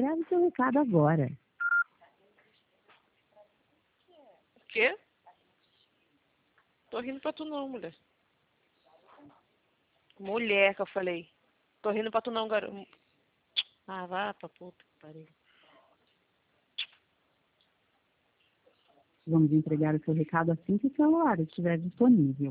grave seu recado agora. O quê? Tô rindo pra tu não, mulher. Mulher que eu falei. Tô rindo pra tu não, garoto. Ah, vá pra puta que pariu. Vamos entregar o seu recado assim que o celular estiver disponível.